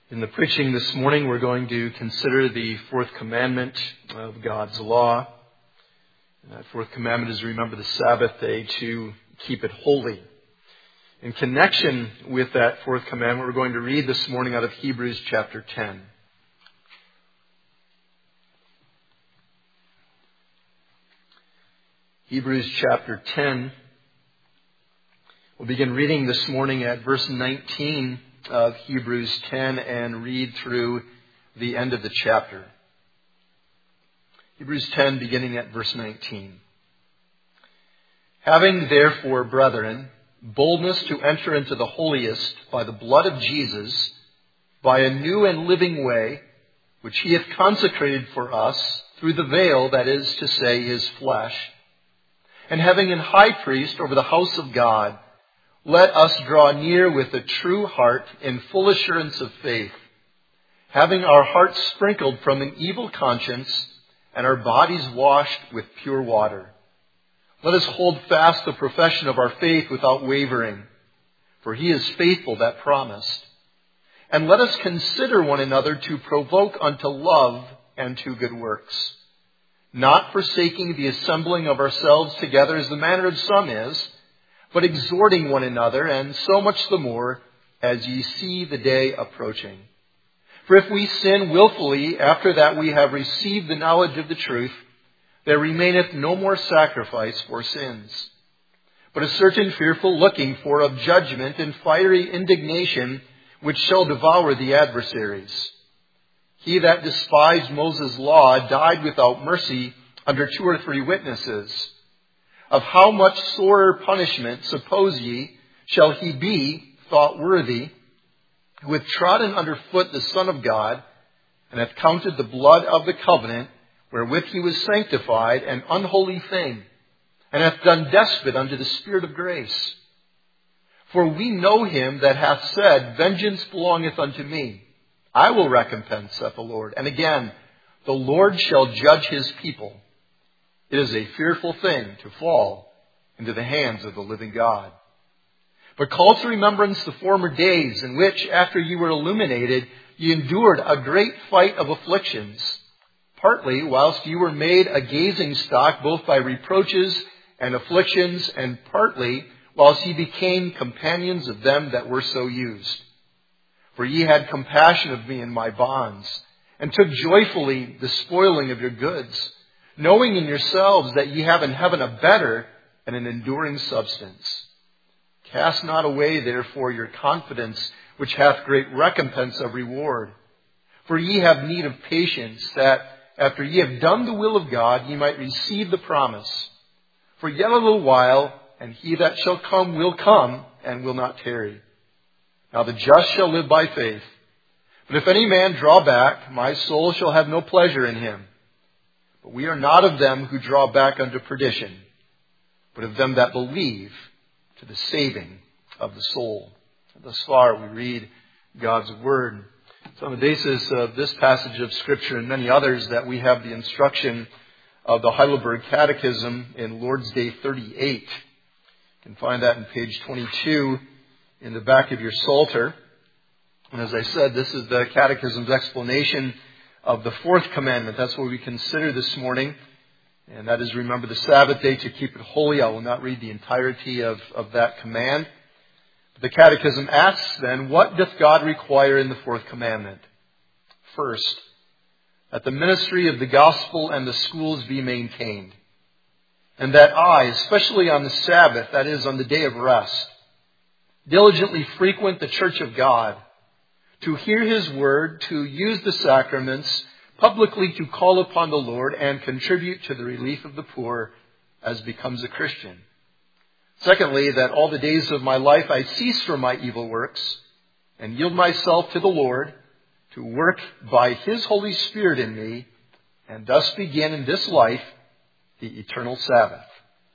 In the preaching this morning, we're going to consider the fourth commandment of God's law. And that fourth commandment is to remember the Sabbath day to keep it holy. In connection with that fourth commandment, we're going to read this morning out of Hebrews chapter 10. Hebrews chapter 10. We'll begin reading this morning at verse 19 of Hebrews 10 and read through the end of the chapter. Hebrews 10 beginning at verse 19. Having therefore, brethren, boldness to enter into the holiest by the blood of Jesus, by a new and living way, which he hath consecrated for us through the veil, that is to say, his flesh, and having an high priest over the house of God, let us draw near with a true heart in full assurance of faith, having our hearts sprinkled from an evil conscience and our bodies washed with pure water. Let us hold fast the profession of our faith without wavering, for he is faithful that promised. And let us consider one another to provoke unto love and to good works, not forsaking the assembling of ourselves together as the manner of some is, but exhorting one another, and so much the more as ye see the day approaching. For if we sin willfully after that we have received the knowledge of the truth, there remaineth no more sacrifice for sins, but a certain fearful looking for of judgment and fiery indignation, which shall devour the adversaries. He that despised Moses' law died without mercy under 2 or 3 witnesses. Of how much sorer punishment, suppose ye, shall he be thought worthy, who hath trodden under foot the Son of God, and hath counted the blood of the covenant, wherewith he was sanctified, an unholy thing, and hath done despot unto the Spirit of grace? For we know him that hath said, Vengeance belongeth unto me, I will recompense, saith the Lord. And again, the Lord shall judge his people. It is a fearful thing to fall into the hands of the living God. But call to remembrance the former days in which, after ye were illuminated, ye endured a great fight of afflictions, partly whilst ye were made a gazing stock both by reproaches and afflictions, and partly whilst ye became companions of them that were so used. For ye had compassion of me in my bonds, and took joyfully the spoiling of your goods, knowing in yourselves that ye have in heaven a better and an enduring substance. Cast not away therefore your confidence, which hath great recompense of reward. For ye have need of patience, that after ye have done the will of God, ye might receive the promise. For yet a little while, and he that shall come will come, and will not tarry. Now the just shall live by faith. But if any man draw back, my soul shall have no pleasure in him. But we are not of them who draw back unto perdition, but of them that believe to the saving of the soul. Thus far we read God's Word. It's on the basis of this passage of Scripture and many others that we have the instruction of the Heidelberg Catechism in Lord's Day 38. You can find that in page 22 in the back of your Psalter. And as I said, this is the Catechism's explanation of the fourth commandment. That's what we consider this morning. And that is, remember the Sabbath day to keep it holy. I will not read the entirety of that command. The Catechism asks then, what doth God require in the fourth commandment? First, that the ministry of the gospel and the schools be maintained. And that I, especially on the Sabbath, that is on the day of rest, diligently frequent the church of God, to hear his word, to use the sacraments, publicly to call upon the Lord and contribute to the relief of the poor as becomes a Christian. Secondly, that all the days of my life I cease from my evil works and yield myself to the Lord to work by his Holy Spirit in me, and thus begin in this life the eternal Sabbath.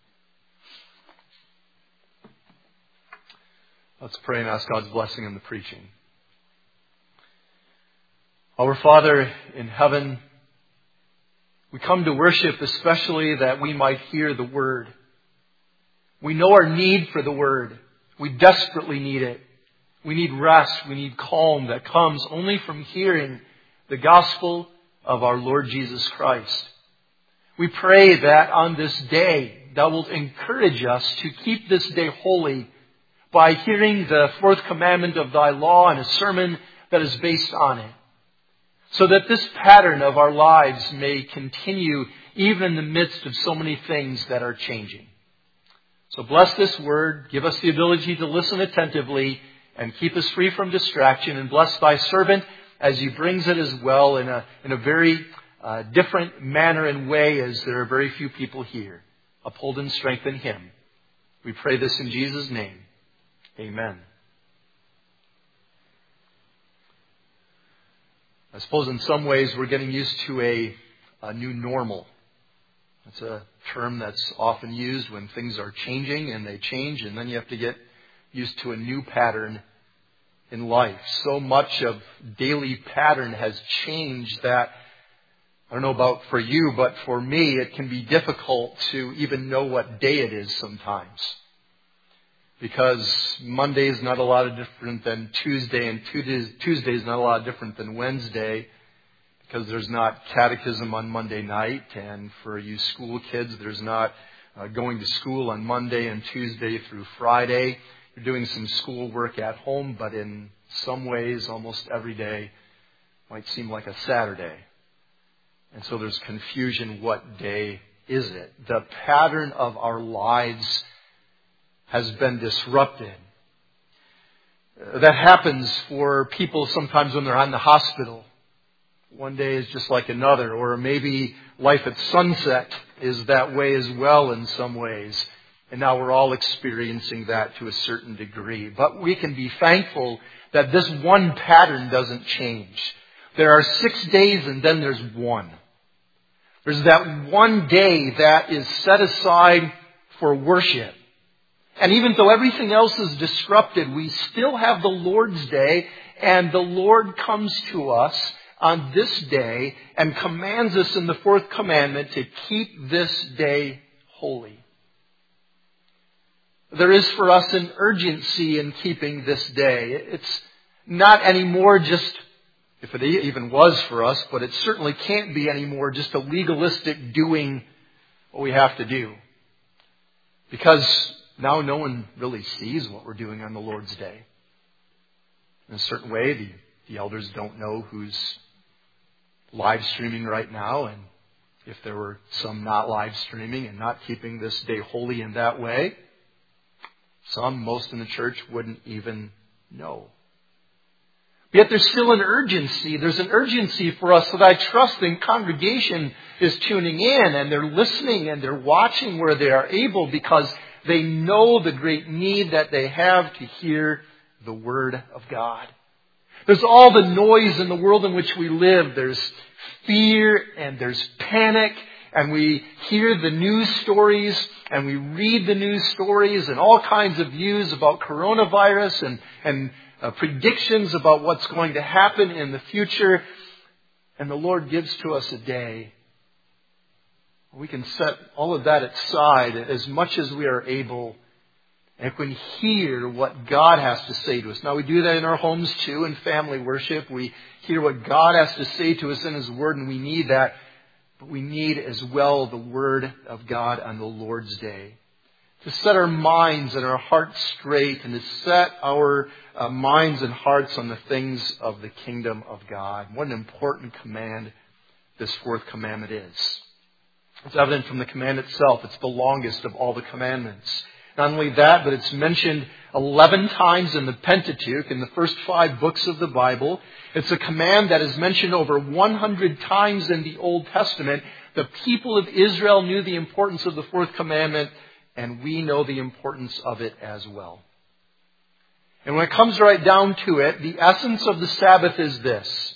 Let's pray and ask God's blessing in the preaching. Our Father in heaven, we come to worship especially that we might hear the Word. We know our need for the Word. We desperately need it. We need rest. We need calm that comes only from hearing the gospel of our Lord Jesus Christ. We pray that on this day, Thou wilt encourage us to keep this day holy by hearing the fourth commandment of Thy law and a sermon that is based on it, so that this pattern of our lives may continue even in the midst of so many things that are changing. So bless this word, give us the ability to listen attentively, and keep us free from distraction, and bless Thy servant as he brings it as well in a very different manner and way, as there are very few people here. Uphold and strengthen him. We pray this in Jesus' name. Amen. I suppose in some ways we're getting used to a new normal. That's a term that's often used when things are changing, and they change, and then you have to get used to a new pattern in life. So much of daily pattern has changed that, I don't know about for you, but for me it can be difficult to even know what day it is sometimes. Because Monday is not a lot of different than Tuesday, and Tuesday is not a lot different than Wednesday, because there's not catechism on Monday night, and for you school kids, there's not going to school on Monday and Tuesday through Friday. You're doing some school work at home, but in some ways, almost every day might seem like a Saturday. And so there's confusion. What day is it? The pattern of our lives has been disrupted. That happens for people sometimes when they're in the hospital. One day is just like another. Or maybe life at sunset is that way as well in some ways. And now we're all experiencing that to a certain degree. But we can be thankful that this one pattern doesn't change. There are 6 days and then there's one. There's that one day that is set aside for worship. And even though everything else is disrupted, we still have the Lord's Day, and the Lord comes to us on this day and commands us in the fourth commandment to keep this day holy. There is for us an urgency in keeping this day. It's not anymore just, if it even was for us, but it certainly can't be anymore just a legalistic doing what we have to do. Because now no one really sees what we're doing on the Lord's Day. In a certain way, the elders don't know who's live streaming right now, and if there were some not live streaming and not keeping this day holy in that way, most in the church wouldn't even know. Yet there's still an urgency. There's an urgency for us that I trust the congregation is tuning in, and they're listening and they're watching where they are able, because they know the great need that they have to hear the Word of God. There's all the noise in the world in which we live. There's fear and there's panic, and we hear the news stories and we read the news stories and all kinds of views about coronavirus and predictions about what's going to happen in the future. And the Lord gives to us a day we can set all of that aside as much as we are able, and can hear what God has to say to us. Now, we do that in our homes too, in family worship. We hear what God has to say to us in His Word, and we need that. But we need as well the Word of God on the Lord's Day, to set our minds and our hearts straight, and to set our minds and hearts on the things of the kingdom of God. What an important command this fourth commandment is. It's evident from the command itself. It's the longest of all the commandments. Not only that, but it's mentioned 11 times in the Pentateuch, in the first 5 books of the Bible. It's a command that is mentioned over 100 times in the Old Testament. The people of Israel knew the importance of the fourth commandment, and we know the importance of it as well. And when it comes right down to it, the essence of the Sabbath is this.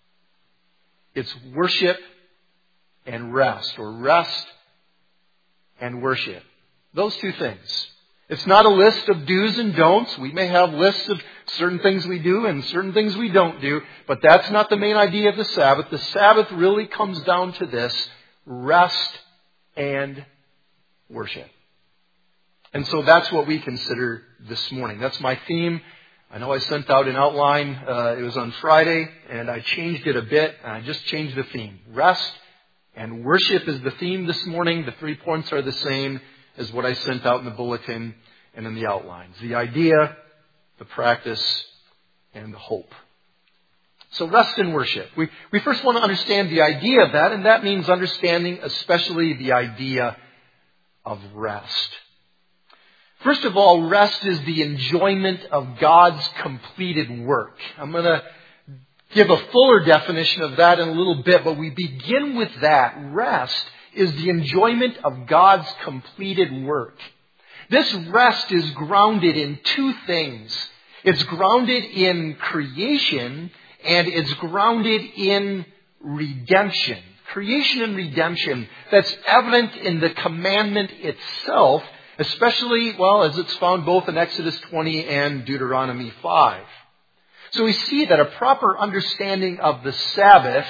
It's worship and rest, or rest and worship. Those two things. It's not a list of do's and don'ts. We may have lists of certain things we do and certain things we don't do, but that's not the main idea of the Sabbath. The Sabbath really comes down to this: rest and worship. And so that's what we consider this morning. That's my theme I know I sent out an outline. It was on Friday, and I changed it a bit. And I just changed the theme. Rest and worship is the theme this morning. The 3 points are the same as what I sent out in the bulletin and in the outlines. The idea, the practice, and the hope. So rest and worship. We first want to understand the idea of that, and that means understanding especially the idea of rest. First of all, rest is the enjoyment of God's completed work. I'm going to give a fuller definition of that in a little bit, but we begin with that. Rest is the enjoyment of God's completed work. This rest is grounded in two things. It's grounded in creation, and it's grounded in redemption. Creation and redemption. That's evident in the commandment itself, especially, as it's found both in Exodus 20 and Deuteronomy 5. So we see that a proper understanding of the Sabbath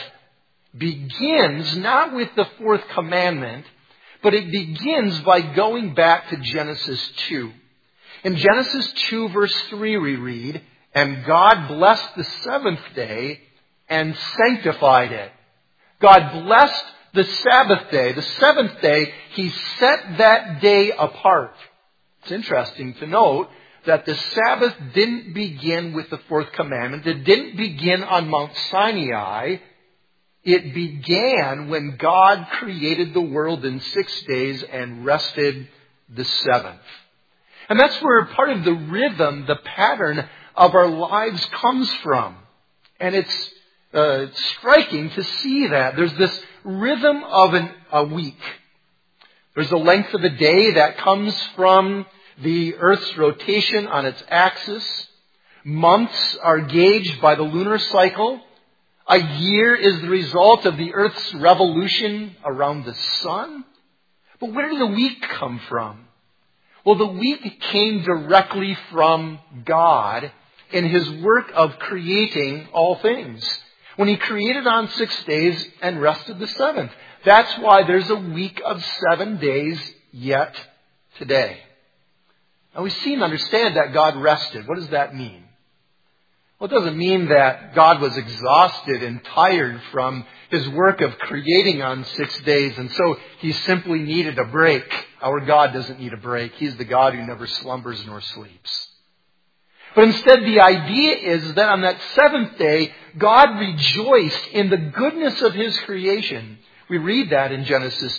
begins not with the fourth commandment, but it begins by going back to Genesis 2. In Genesis 2 verse 3 we read, "And God blessed the seventh day and sanctified it." God blessed the Sabbath day. The seventh day, He set that day apart. It's interesting to note that the Sabbath didn't begin with the fourth commandment. It didn't begin on Mount Sinai. It began when God created the world in 6 days and rested the seventh. And that's where part of the rhythm, the pattern of our lives comes from. And it's striking to see that. There's this rhythm of a week. There's the length of a day that comes from the Earth's rotation on its axis. Months are gauged by the lunar cycle. A year is the result of the Earth's revolution around the sun. But where did the week come from? Well, the week came directly from God in His work of creating all things. When He created on 6 days and rested the seventh. That's why there's a week of 7 days yet today. Now we see and understand that God rested. What does that mean? Well, it doesn't mean that God was exhausted and tired from His work of creating on 6 days, and so He simply needed a break. Our God doesn't need a break. He's the God who never slumbers nor sleeps. But instead, the idea is that on that seventh day, God rejoiced in the goodness of His creation. We read that in Genesis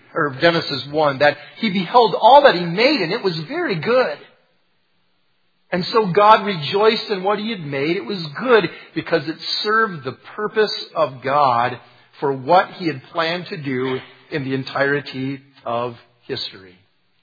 1, that He beheld all that He made, and it was very good. And so God rejoiced in what He had made. It was good because it served the purpose of God for what He had planned to do in the entirety of history.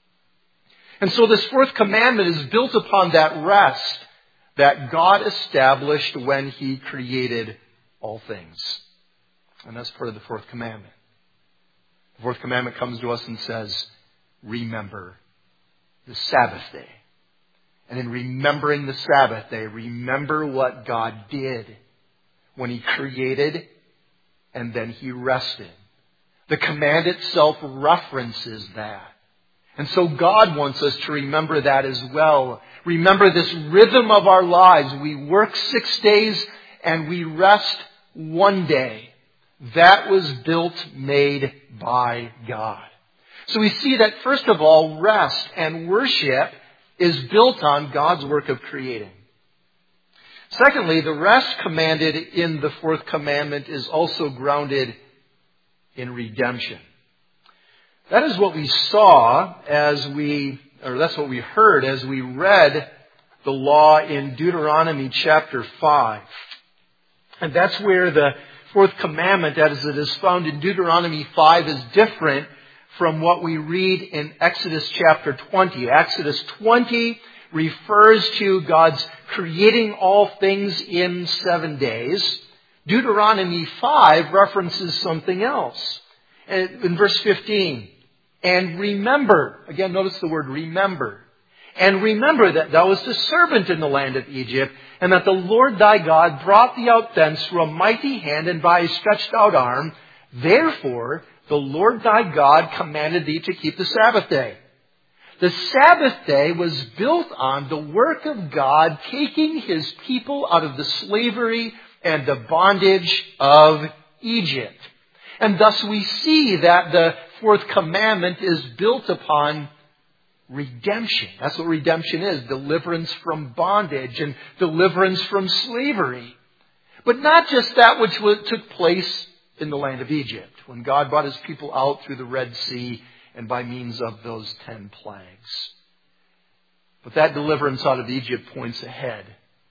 And so this fourth commandment is built upon that rest that God established when He created all things. And that's part of the fourth commandment. The fourth commandment comes to us and says, remember the Sabbath day. And in remembering the Sabbath day, remember what God did when He created and then He rested. The command itself references that. And so God wants us to remember that as well. Remember this rhythm of our lives. We work 6 days and we rest 1 day. That was built, made by God. So we see that first of all, rest and worship is built on God's work of creating. Secondly, the rest commanded in the fourth commandment is also grounded in redemption. That is what we saw that's what we heard as we read the law in Deuteronomy chapter 5. And that's where the fourth commandment, as it is found in Deuteronomy 5, is different from what we read in Exodus chapter 20. Exodus 20 refers to God's creating all things in 7 days. Deuteronomy 5 references something else. In verse 15, and remember, again notice the word remember, and remember that thou wast a servant in the land of Egypt, and that the Lord thy God brought thee out thence through a mighty hand and by a stretched out arm. Therefore, the Lord thy God commanded thee to keep the Sabbath day. The Sabbath day was built on the work of God taking His people out of the slavery and the bondage of Egypt. And thus we see that the fourth commandment is built upon redemption. That's what redemption is, deliverance from bondage and deliverance from slavery. But not just that which took place in the land of Egypt, when God brought His people out through the Red Sea and by means of those 10 plagues. But that deliverance out of Egypt points ahead.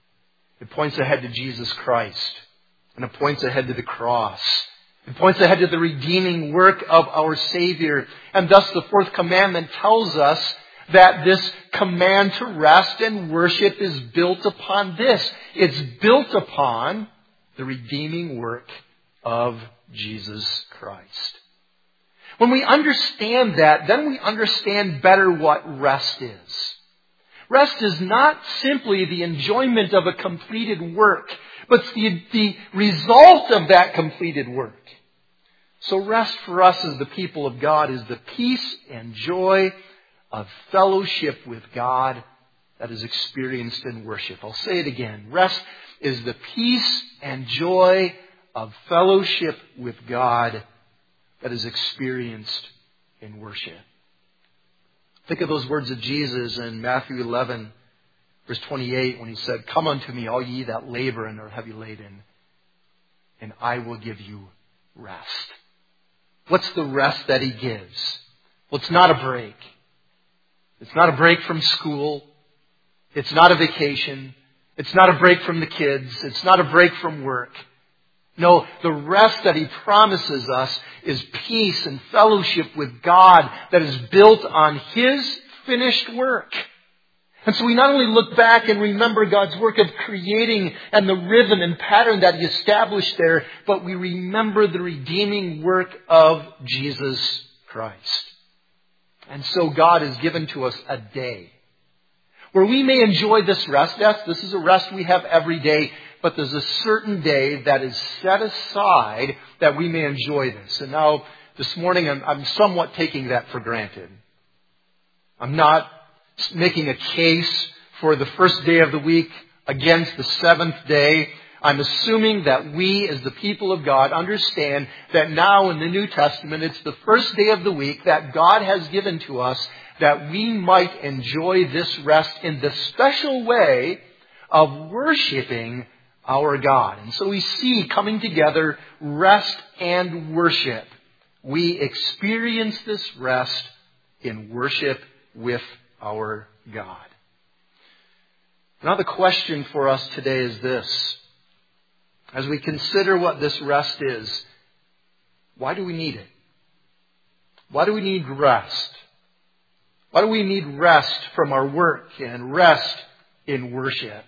It points ahead to Jesus Christ. And it points ahead to the cross. It points ahead to the redeeming work of our Savior. And thus the fourth commandment tells us that this command to rest and worship is built upon this. It's built upon the redeeming work of Jesus Christ. When we understand that, then we understand better what rest is. Rest is not simply the enjoyment of a completed work, but the result of that completed work. So rest for us as the people of God is the peace and joy of fellowship with God that is experienced in worship. I'll say it again. Rest is the peace and joy of fellowship with God that is experienced in worship. Think of those words of Jesus in Matthew 11, verse 28, when He said, "Come unto me, all ye that labor and are heavy laden, and I will give you rest." What's the rest that He gives? Well, it's not a break. It's not a break from school. It's not a vacation. It's not a break from the kids. It's not a break from work. No, the rest that He promises us is peace and fellowship with God that is built on His finished work. And so we not only look back and remember God's work of creating and the rhythm and pattern that He established there, but we remember the redeeming work of Jesus Christ. And so God has given to us a day where we may enjoy this rest. Yes, this is a rest we have every day, but there's a certain day that is set aside that we may enjoy this. And now, this morning, I'm somewhat taking that for granted. I'm not making a case for the first day of the week against the seventh day. I'm assuming that we, as the people of God, understand that now in the New Testament, it's the first day of the week that God has given to us that we might enjoy this rest in the special way of worshiping our God. And so we see coming together rest and worship. We experience this rest in worship with our God. Now the question for us today is this. As we consider what this rest is, why do we need it? Why do we need rest? Why do we need rest from our work and rest in worship?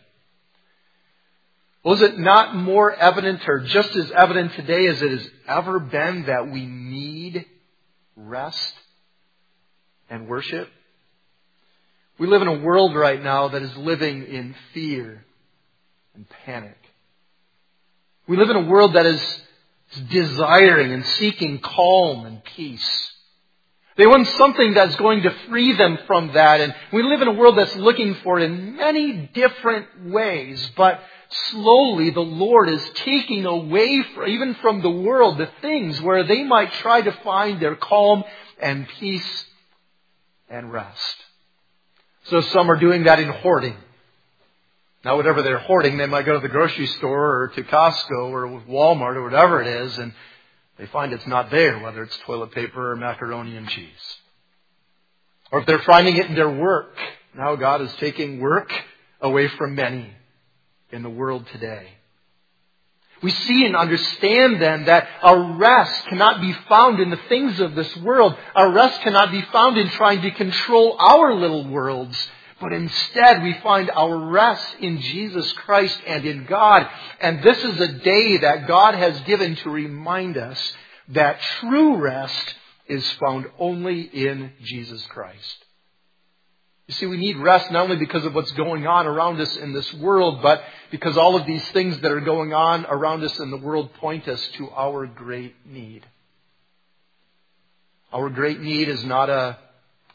Was it not more evident or just as evident today as it has ever been that we need rest and worship? We live in a world right now that is living in fear and panic. We live in a world that is desiring and seeking calm and peace. They want something that's going to free them from that. And we live in a world that's looking for it in many different ways. But slowly the Lord is taking away even from the world the things where they might try to find their calm and peace and rest. So some are doing that in hoarding. Now whatever they're hoarding, they might go to the grocery store or to Costco or Walmart or whatever it is, and they find it's not there, whether it's toilet paper or macaroni and cheese. Or if they're finding it in their work, now God is taking work away from many in the world today. We see and understand then that our rest cannot be found in the things of this world. Our rest cannot be found in trying to control our little worlds. But instead we find our rest in Jesus Christ and in God. And this is a day that God has given to remind us that true rest is found only in Jesus Christ. You see, we need rest not only because of what's going on around us in this world, but because all of these things that are going on around us in the world point us to our great need. Our great need is not a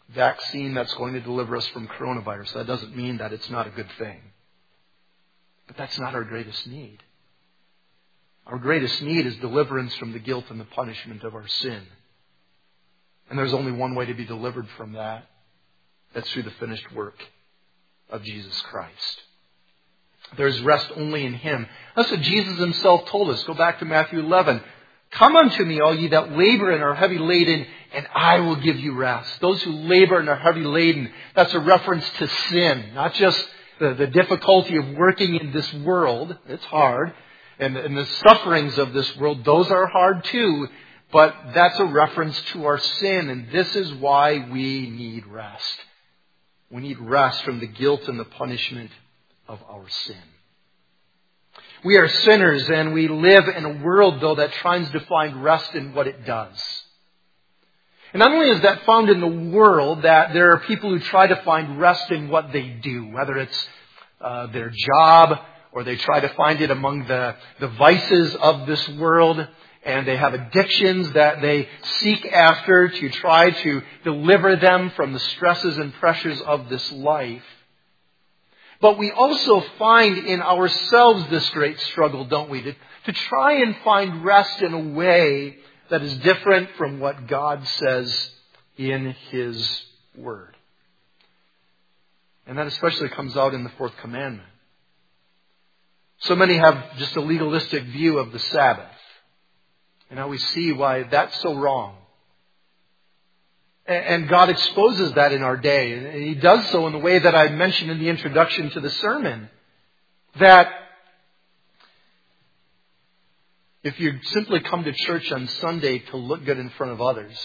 vaccine that's going to deliver us from coronavirus. That doesn't mean that it's not a good thing. But that's not our greatest need. Our greatest need is deliverance from the guilt and the punishment of our sin. And there's only one way to be delivered from that. That's through the finished work of Jesus Christ. There's rest only in Him. That's what Jesus Himself told us. Go back to Matthew 11. Come unto me, all ye that labor and are heavy laden, and I will give you rest. Those who labor and are heavy laden, that's a reference to sin. Not just the difficulty of working in this world. It's hard. And the sufferings of this world, those are hard too. But that's a reference to our sin. And this is why we need rest. We need rest from the guilt and the punishment of our sin. We are sinners, and we live in a world, though, that tries to find rest in what it does. And not only is that found in the world, that there are people who try to find rest in what they do, whether it's their job, or they try to find it among the vices of this world, and they have addictions that they seek after to try to deliver them from the stresses and pressures of this life. But we also find in ourselves this great struggle, don't we? To try and find rest in a way that is different from what God says in His Word. And that especially comes out in the fourth commandment. So many have just a legalistic view of the Sabbath. And now we see why that's so wrong. And God exposes that in our day. And He does so in the way that I mentioned in the introduction to the sermon. That if you simply come to church on Sunday to look good in front of others,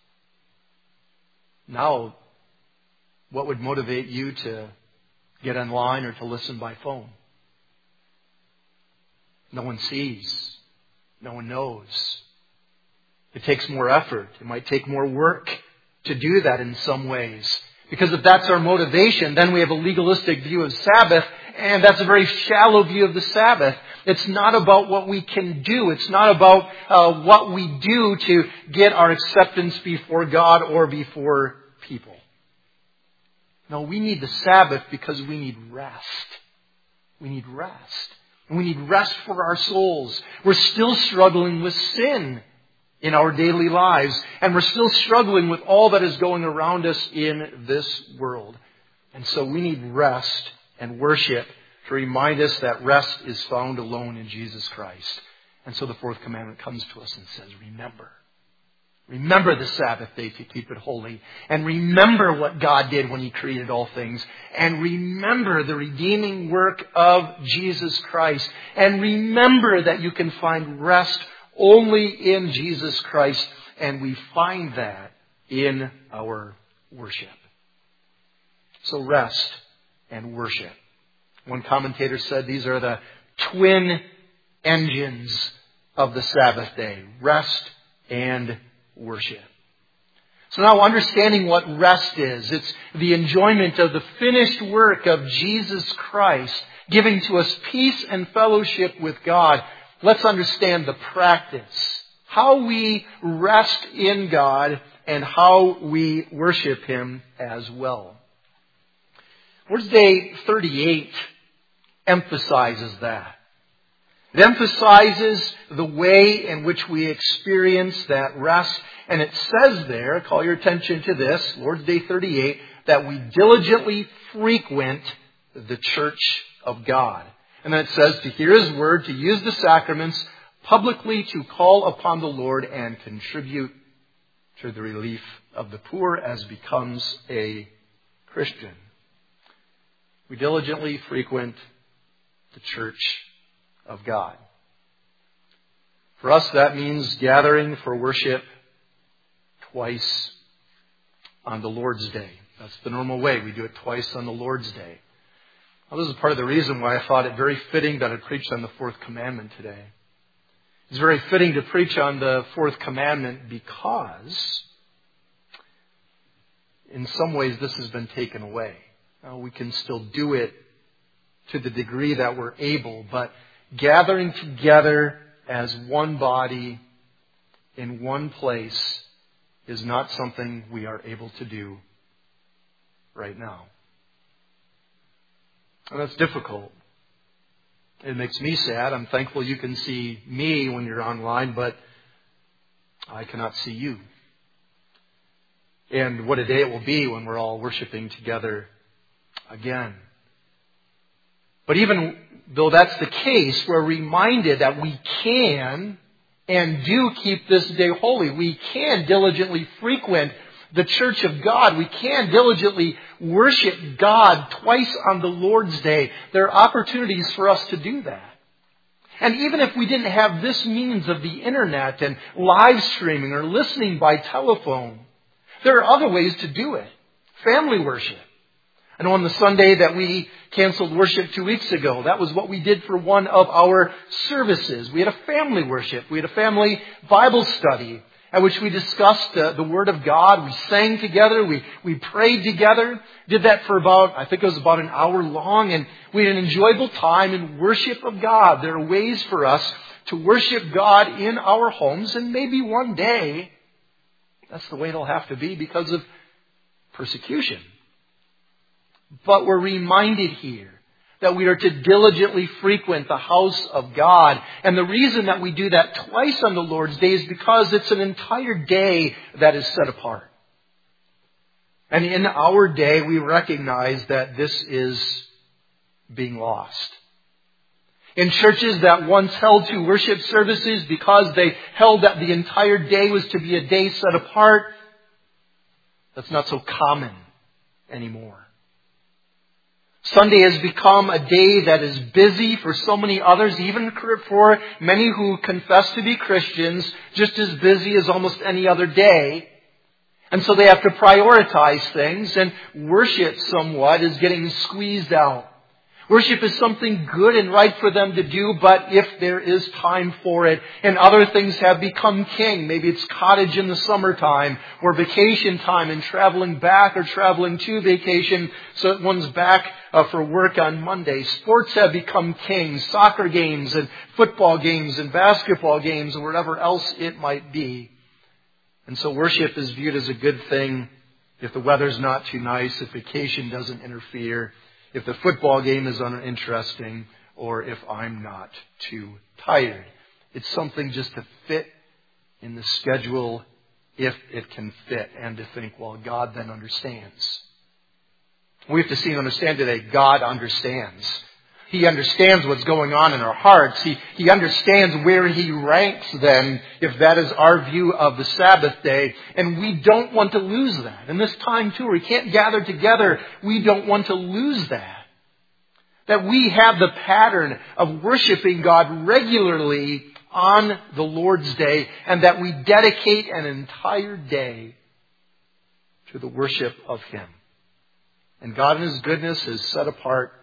now what would motivate you to get online or to listen by phone? No one sees. No one knows. It takes more effort. It might take more work to do that in some ways. Because if that's our motivation, then we have a legalistic view of Sabbath, and that's a very shallow view of the Sabbath. It's not about what we can do. It's not about what we do to get our acceptance before God or before people. No, we need the Sabbath because we need rest. We need rest. And we need rest for our souls. We're still struggling with sin in our daily lives. And we're still struggling with all that is going around us in this world. And so we need rest and worship to remind us that rest is found alone in Jesus Christ. And so the fourth commandment comes to us and says, remember. Remember the Sabbath day to keep it holy. And remember what God did when He created all things. And remember the redeeming work of Jesus Christ. And remember that you can find rest only in Jesus Christ. And we find that in our worship. So rest and worship. One commentator said these are the twin engines of the Sabbath day. Rest and worship. So now understanding what rest is, it's the enjoyment of the finished work of Jesus Christ, giving to us peace and fellowship with God. Let's understand the practice. How we rest in God and how we worship Him as well. Lord's Day 38 emphasizes that. It emphasizes the way in which we experience that rest. And it says there, call your attention to this, Lord's Day 38, that we diligently frequent the church of God. And then it says to hear His word, to use the sacraments, publicly to call upon the Lord and contribute to the relief of the poor as becomes a Christian. We diligently frequent the church of God. For us, that means gathering for worship twice on the Lord's Day. That's the normal way. We do it twice on the Lord's Day. Well, this is part of the reason why I thought it very fitting that I preached on the fourth commandment today. It's very fitting to preach on the fourth commandment because in some ways this has been taken away. Now, we can still do it to the degree that we're able, but gathering together as one body in one place is not something we are able to do right now. And that's difficult. It makes me sad. I'm thankful you can see me when you're online, but I cannot see you. And what a day it will be when we're all worshiping together again. But even though that's the case, we're reminded that we can and do keep this day holy. We can diligently frequent the church of God. We can diligently worship God twice on the Lord's Day. There are opportunities for us to do that. And even if we didn't have this means of the internet and live streaming or listening by telephone, there are other ways to do it. Family worship. I know on the Sunday that we canceled worship 2 weeks ago, that was what we did for one of our services. We had a family worship. We had a family Bible study at which we discussed the Word of God. We sang together. We prayed together. Did that for I think it was about an hour long. And we had an enjoyable time in worship of God. There are ways for us to worship God in our homes. And maybe one day, that's the way it'll have to be because of persecution. But we're reminded here that we are to diligently frequent the house of God. And the reason that we do that twice on the Lord's Day is because it's an entire day that is set apart. And in our day, we recognize that this is being lost. In churches that once held to worship services because they held that the entire day was to be a day set apart, that's not so common anymore. Sunday has become a day that is busy for so many others, even for many who confess to be Christians, just as busy as almost any other day. And so they have to prioritize things, and worship somewhat is getting squeezed out. Worship is something good and right for them to do, but if there is time for it, and other things have become king, maybe it's cottage in the summertime, or vacation time and traveling back or traveling to vacation so that one's back for work on Monday. Sports have become king, soccer games and football games and basketball games and whatever else it might be. And so worship is viewed as a good thing if the weather's not too nice, if vacation doesn't interfere, if the football game is uninteresting, or if I'm not too tired. It's something just to fit in the schedule if it can fit, and to think, well, God then understands. We have to see and understand today, God understands. He understands what's going on in our hearts. He understands where He ranks then, if that is our view of the Sabbath day. And we don't want to lose that. And this time too, we can't gather together. We don't want to lose that. That we have the pattern of worshiping God regularly on the Lord's Day, and that we dedicate an entire day to the worship of Him. And God in His goodness has set apart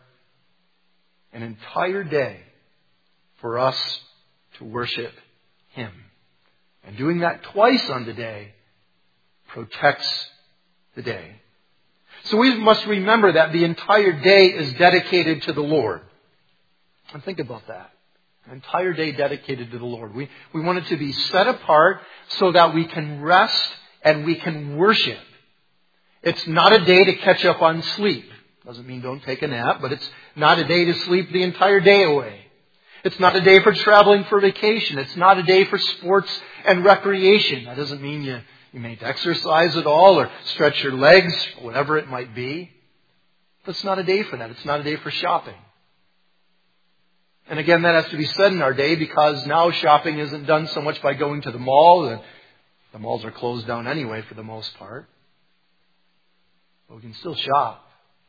an entire day for us to worship Him. And doing that twice on the day protects the day. So we must remember that the entire day is dedicated to the Lord. And think about that. An entire day dedicated to the Lord. We want it to be set apart so that we can rest and we can worship. It's not a day to catch up on sleep. Doesn't mean don't take a nap, but it's not a day to sleep the entire day away. It's not a day for traveling for vacation. It's not a day for sports and recreation. That doesn't mean you may exercise at all or stretch your legs, whatever it might be. That's not a day for that. It's not a day for shopping. And again, that has to be said in our day because now shopping isn't done so much by going to the mall. The malls are closed down anyway for the most part. But we can still shop.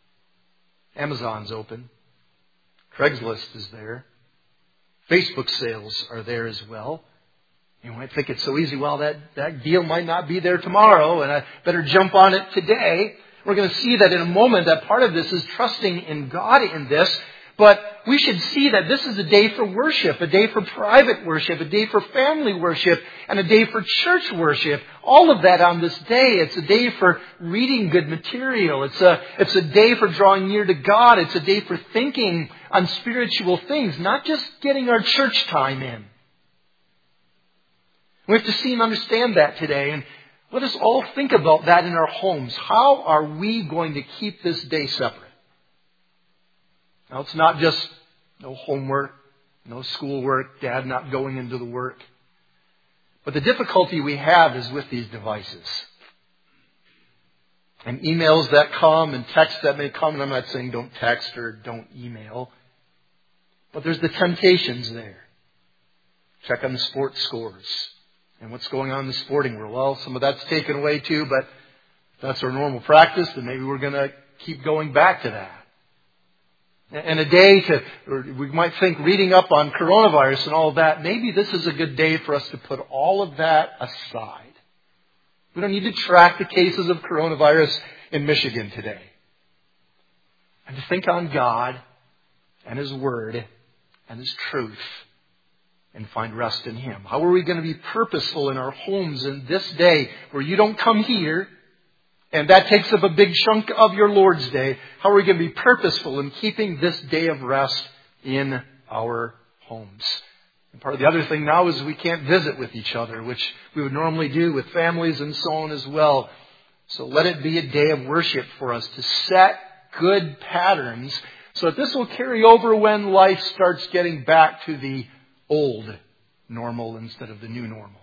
Amazon's open. Craigslist is there. Facebook sales are there as well. You might think it's so easy. Well, that deal might not be there tomorrow, and I better jump on it today. We're going to see that in a moment, that part of this is trusting in God in this. But we should see that this is a day for worship, a day for private worship, a day for family worship, and a day for church worship. All of that on this day. It's a day for reading good material. It's a day for drawing near to God. It's a day for thinking on spiritual things, not just getting our church time in. We have to see and understand that today. And Let us all think about that in our homes. How are we going to keep this day separate? Now, it's not just no homework, no schoolwork, Dad not going into the work. But the difficulty we have is with these devices. And emails that come and texts that may come. And I'm not saying don't text or don't email. But there's the temptations there. Check on the sports scores and what's going on in the sporting world. Well, some of that's taken away too, but if that's our normal practice, then maybe we're going to keep going back to that. And a day or we might think reading up on coronavirus and all of that, maybe this is a good day for us to put all of that aside. We don't need to track the cases of coronavirus in Michigan today. And to think on God and His Word and His truth and find rest in Him. How are we going to be purposeful in our homes in this day where you don't come here and that takes up a big chunk of your Lord's Day? How are we going to be purposeful in keeping this day of rest in our homes? And part of the other thing now is we can't visit with each other, which we would normally do with families and so on as well. So let it be a day of worship for us to set good patterns so that this will carry over when life starts getting back to the old normal instead of the new normal.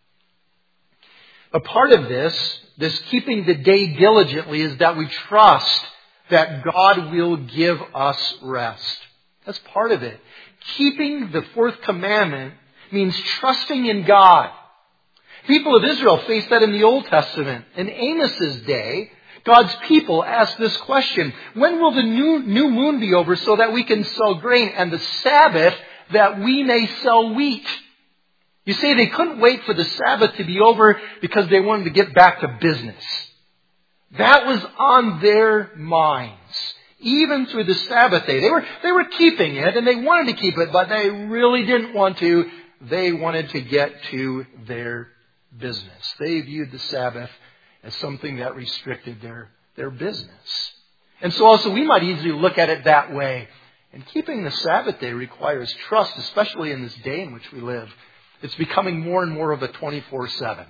A part of this keeping the day diligently, is that we trust that God will give us rest. That's part of it. Keeping the fourth commandment means trusting in God. People of Israel faced that in the Old Testament. In Amos' day, God's people asked this question: when will the new moon be over so that we can sow grain, and the Sabbath that we may sell wheat? You see, they couldn't wait for the Sabbath to be over because they wanted to get back to business. That was on their minds. Even through the Sabbath day. They were keeping it and they wanted to keep it, but they really didn't want to. They wanted to get to their business. They viewed the Sabbath as something that restricted their business. And so also we might easily look at it that way. And keeping the Sabbath day requires trust, especially in this day in which we live. It's becoming more and more of a 24/7.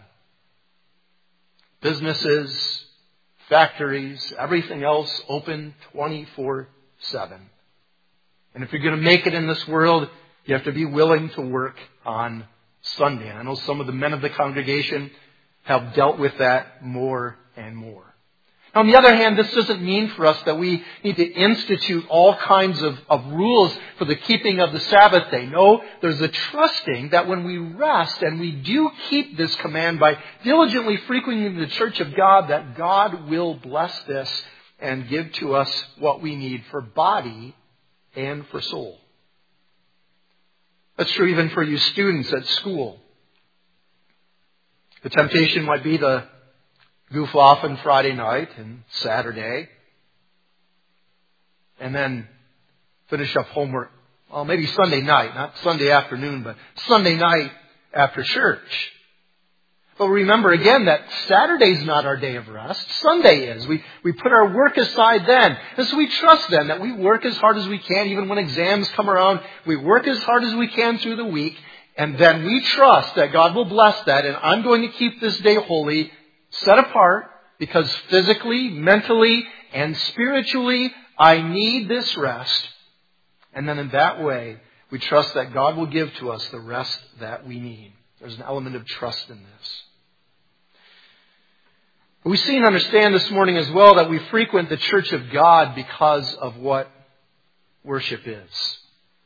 Businesses, factories, everything else open 24/7. And if you're going to make it in this world, you have to be willing to work on Sunday. And I know some of the men of the congregation have dealt with that more and more. Now, on the other hand, this doesn't mean for us that we need to institute all kinds of rules for the keeping of the Sabbath day. No, there's a trusting that when we rest and we do keep this command by diligently frequenting the church of God, that God will bless this and give to us what we need for body and for soul. That's true even for you students at school. The temptation might be to goof off on Friday night and Saturday, and then finish up homework, well, maybe Sunday night, not Sunday afternoon, but Sunday night after church. But remember again that Saturday's not our day of rest. Sunday is. We put our work aside then. And so we trust then that we work as hard as we can, even when exams come around. We work as hard as we can through the week, and then we trust that God will bless that, and I'm going to keep this day holy, set apart, because physically, mentally, and spiritually, I need this rest. And then in that way, we trust that God will give to us the rest that we need. There's an element of trust in this. We see and understand this morning as well that we frequent the church of God because of what worship is.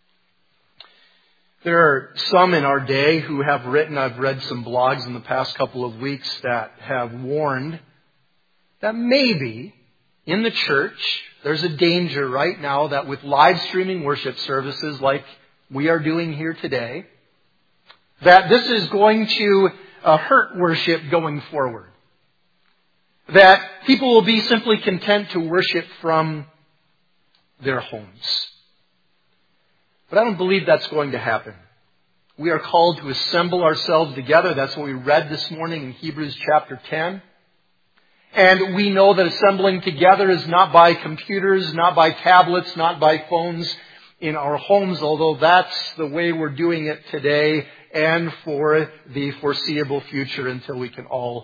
There are some in our day who have written, I've read some blogs in the past couple of weeks that have warned that maybe in the church there's a danger right now that with live streaming worship services like we are doing here today, that this is going to hurt worship going forward. That people will be simply content to worship from their homes. But I don't believe that's going to happen. We are called to assemble ourselves together. That's what we read this morning in Hebrews chapter 10. And we know that assembling together is not by computers, not by tablets, not by phones in our homes, although that's the way we're doing it today and for the foreseeable future until we can all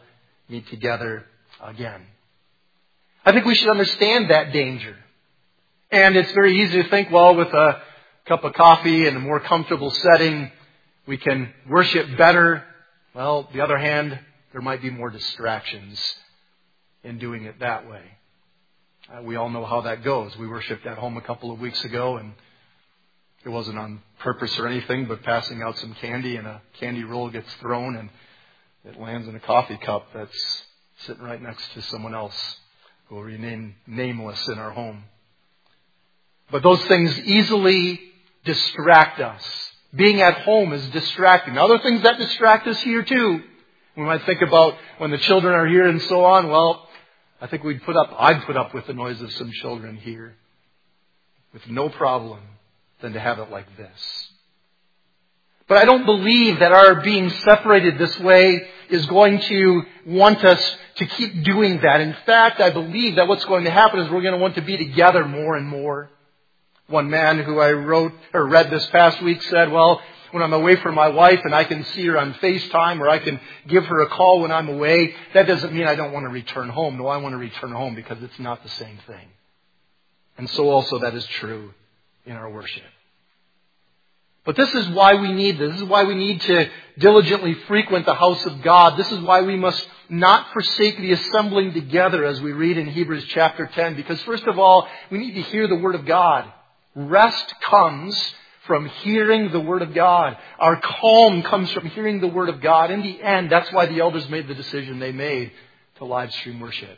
meet together again. I think we should understand that danger. And it's very easy to think, well, with a cup of coffee in a more comfortable setting, we can worship better. Well, on the other hand, there might be more distractions in doing it that way. We all know how that goes. We worshiped at home a couple of weeks ago, and it wasn't on purpose or anything, but passing out some candy, and a candy roll gets thrown, and it lands in a coffee cup that's sitting right next to someone else who will remain nameless in our home. But those things easily distract us. Being at home is distracting. Other things that distract us here too. We might think about when the children are here and so on. Well, I think I'd put up with the noise of some children here with no problem than to have it like this. But I don't believe that our being separated this way is going to want us to keep doing that. In fact, I believe that what's going to happen is we're going to want to be together more and more. One man who I read this past week said, well, when I'm away from my wife and I can see her on FaceTime or I can give her a call when I'm away, that doesn't mean I don't want to return home. No, I want to return home because it's not the same thing. And so also that is true in our worship. But this is why we need this. This is why we need to diligently frequent the house of God. This is why we must not forsake the assembling together as we read in Hebrews chapter 10. Because first of all, we need to hear the Word of God. Rest comes from hearing the Word of God. Our calm comes from hearing the Word of God. In the end, that's why the elders made the decision they made to live stream worship.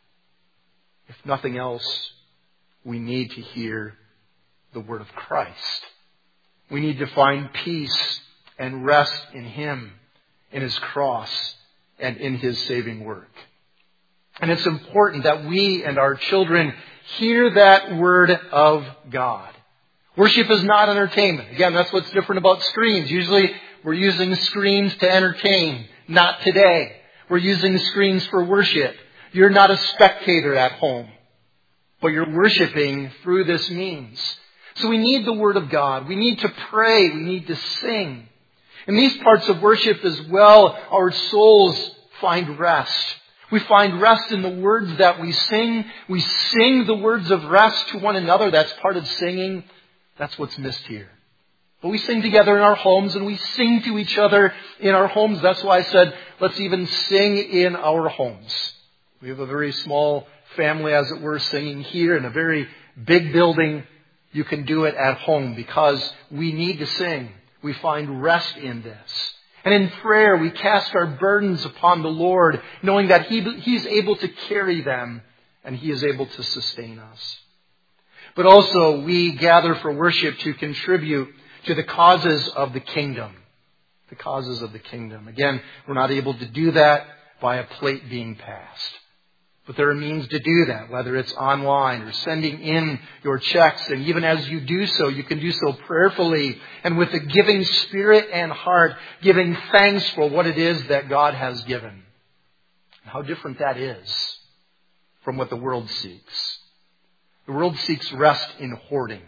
If nothing else, we need to hear the Word of Christ. We need to find peace and rest in Him, in His cross, and in His saving work. And it's important that we and our children hear that Word of God. Worship is not entertainment. Again, that's what's different about screens. Usually we're using screens to entertain. Not today. We're using screens for worship. You're not a spectator at home, but you're worshiping through this means. So we need the Word of God. We need to pray. We need to sing. In these parts of worship as well, our souls find rest. We find rest in the words that we sing. We sing the words of rest to one another. That's part of singing. That's what's missed here. But we sing together in our homes and we sing to each other in our homes. That's why I said, let's even sing in our homes. We have a very small family, as it were, singing here in a very big building. You can do it at home because we need to sing. We find rest in this. And in prayer, we cast our burdens upon the Lord, knowing that He's able to carry them and He is able to sustain us. But also, we gather for worship to contribute to the causes of the kingdom. The causes of the kingdom. Again, we're not able to do that by a plate being passed. But there are means to do that, whether it's online or sending in your checks. And even as you do so, you can do so prayerfully and with a giving spirit and heart, giving thanks for what it is that God has given. How different that is from what the world seeks. The world seeks rest in hoarding.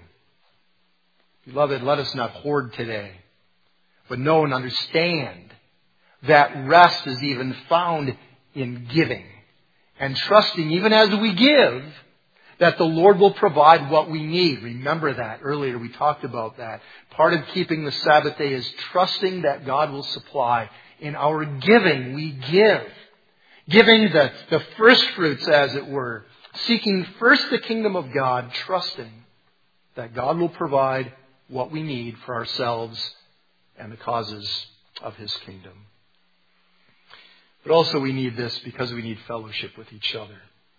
Beloved, let us not hoard today, but know and understand that rest is even found in giving. And trusting, even as we give, that the Lord will provide what we need. Remember that. Earlier we talked about that. Part of keeping the Sabbath day is trusting that God will supply. In our giving, we give. Giving the first fruits, as it were. Seeking first the kingdom of God, trusting that God will provide what we need for ourselves and the causes of His kingdom. But also we need this because we need fellowship with each other.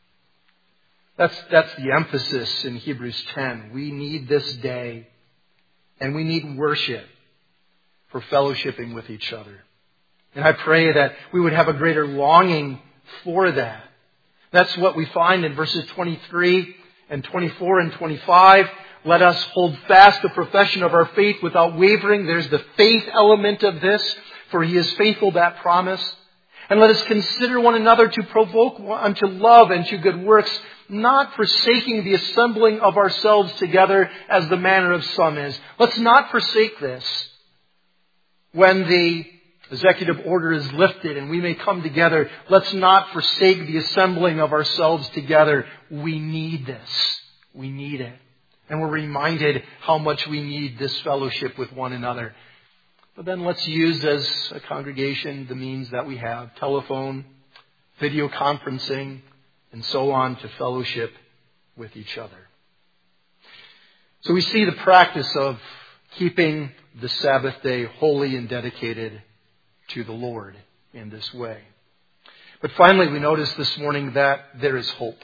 That's the emphasis in Hebrews 10. We need this day and we need worship for fellowshipping with each other. And I pray that we would have a greater longing for that. That's what we find in verses 23 and 24 and 25. Let us hold fast the profession of our faith without wavering. There's the faith element of this, for He is faithful that promise. And let us consider one another to provoke unto love and to good works, not forsaking the assembling of ourselves together as the manner of some is. Let's not forsake this when the executive order is lifted and we may come together, let's not forsake the assembling of ourselves together. We need this. We need it. And we're reminded how much we need this fellowship with one another. But then let's use as a congregation the means that we have: telephone, video conferencing, and so on, to fellowship with each other. So we see the practice of keeping the Sabbath day holy and dedicated to the Lord in this way. But finally, we notice this morning that there is hope.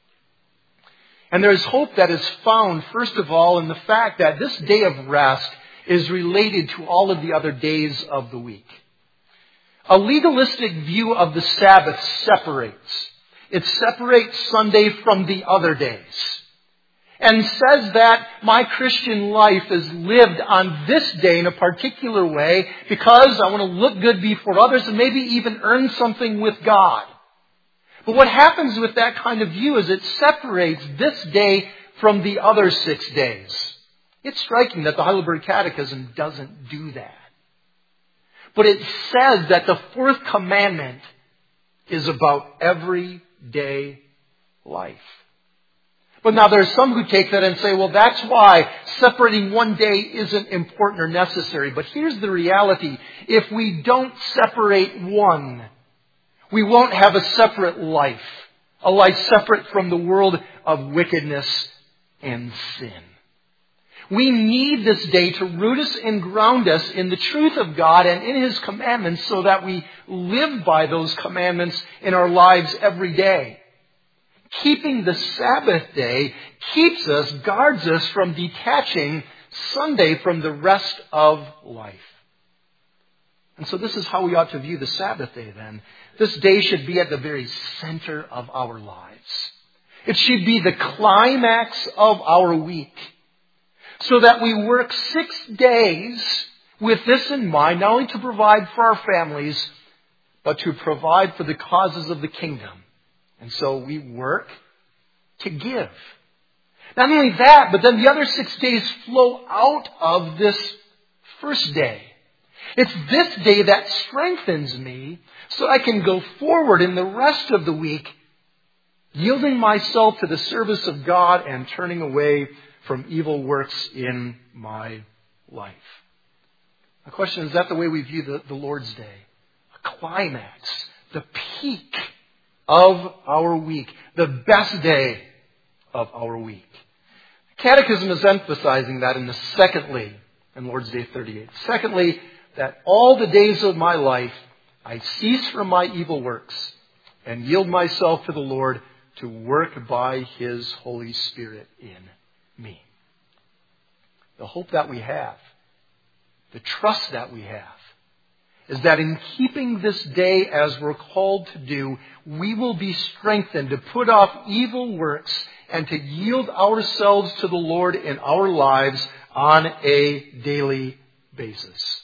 And there is hope that is found, first of all, in the fact that this day of rest is related to all of the other days of the week. A legalistic view of the Sabbath separates. It separates Sunday from the other days, and says that my Christian life is lived on this day in a particular way because I want to look good before others and maybe even earn something with God. But what happens with that kind of view is it separates this day from the other 6 days. It's striking that the Heidelberg Catechism doesn't do that. But it says that the fourth commandment is about everyday life. But now there are some who take that and say, well, that's why separating one day isn't important or necessary. But here's the reality. If we don't separate one, we won't have a separate life. A life separate from the world of wickedness and sin. We need this day to root us and ground us in the truth of God and in His commandments so that we live by those commandments in our lives every day. Keeping the Sabbath day keeps us, guards us from detaching Sunday from the rest of life. And so this is how we ought to view the Sabbath day then. This day should be at the very center of our lives. It should be the climax of our week. So that we work 6 days with this in mind, not only to provide for our families, but to provide for the causes of the kingdom. And so we work to give. Not only that, but then the other 6 days flow out of this first day. It's this day that strengthens me so I can go forward in the rest of the week, yielding myself to the service of God and turning away from evil works in my life. The question is that the way we view the Lord's Day? A climax, the peak of our week, the best day of our week. The Catechism is emphasizing that in the secondly, in Lord's Day 38. Secondly, that all the days of my life I cease from my evil works and yield myself to the Lord to work by His Holy Spirit in me. The hope that we have, the trust that we have, is that in keeping this day as we're called to do, we will be strengthened to put off evil works and to yield ourselves to the Lord in our lives on a daily basis.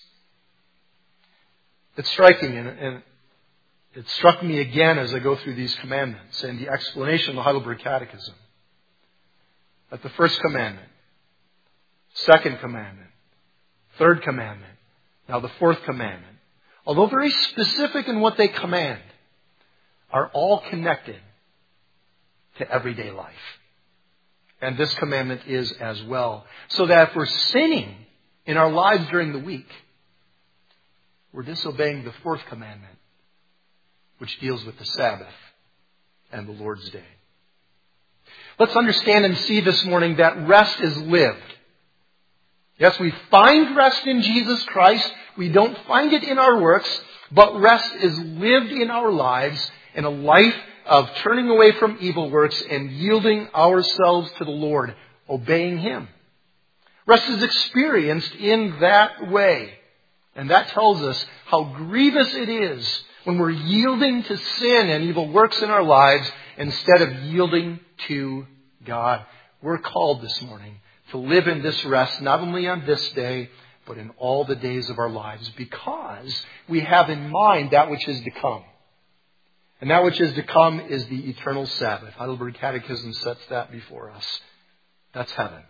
It's striking, and it struck me again as I go through these commandments and the explanation of the Heidelberg Catechism, that the first commandment, second commandment, third commandment, now the fourth commandment, although very specific in what they command, are all connected to everyday life. And this commandment is as well. So that if we're sinning in our lives during the week, we're disobeying the fourth commandment, which deals with the Sabbath and the Lord's Day. Let's understand and see this morning that rest is lived. Yes, we find rest in Jesus Christ. We don't find it in our works, but rest is lived in our lives in a life of turning away from evil works and yielding ourselves to the Lord, obeying Him. Rest is experienced in that way. And that tells us how grievous it is when we're yielding to sin and evil works in our lives instead of yielding to God. We're called this morning to live in this rest, not only on this day, but in all the days of our lives, because we have in mind that which is to come. And that which is to come is the eternal Sabbath. Heidelberg Catechism sets that before us. That's heaven.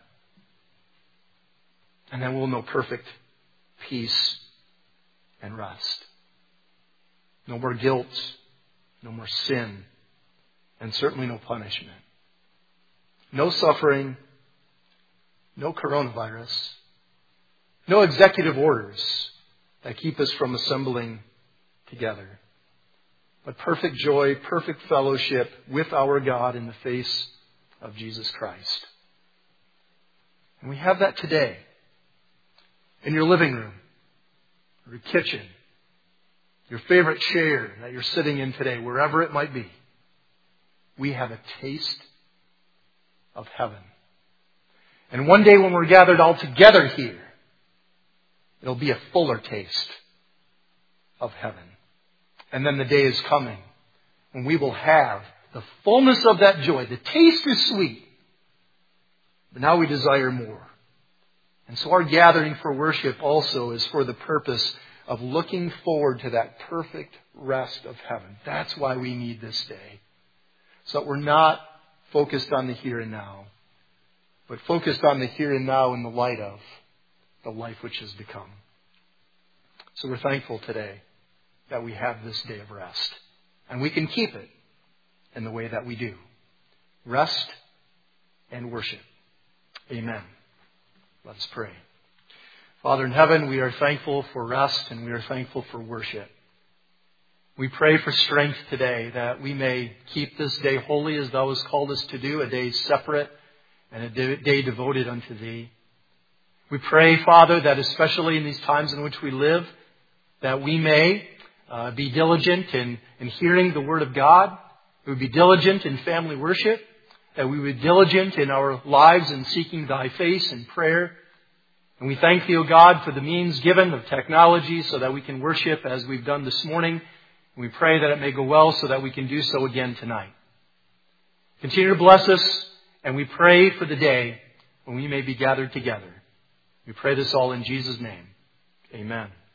And then we'll know perfect peace and rest. no more guilt, no more sin, and certainly no punishment. No suffering, no coronavirus, no executive orders that keep us from assembling together, but perfect joy, perfect fellowship with our God in the face of Jesus Christ. And we have that today in your living room, or your kitchen, your favorite chair that you're sitting in today, wherever it might be. We have a taste of heaven. And one day when we're gathered all together here, it'll be a fuller taste of heaven. And then the day is coming when we will have the fullness of that joy. The taste is sweet, but now we desire more. And so our gathering for worship also is for the purpose of looking forward to that perfect rest of heaven. That's why we need this day. So that we're not focused on the here and now, but focused on the here and now in the light of the life which is to come. So we're thankful today that we have this day of rest. And we can keep it in the way that we do. Rest and worship. Amen. Let us pray. Father in heaven, we are thankful for rest and we are thankful for worship. We pray for strength today that we may keep this day holy as Thou hast called us to do, a day separate and a day devoted unto Thee. We pray, Father, that especially in these times in which we live, that we may be diligent in hearing the Word of God. We would be diligent in family worship. That we would be diligent in our lives in seeking Thy face in prayer. And we thank Thee, O God, for the means given of technology so that we can worship as we've done this morning. And we pray that it may go well so that we can do so again tonight. Continue to bless us, and we pray for the day when we may be gathered together. We pray this all in Jesus' name. Amen.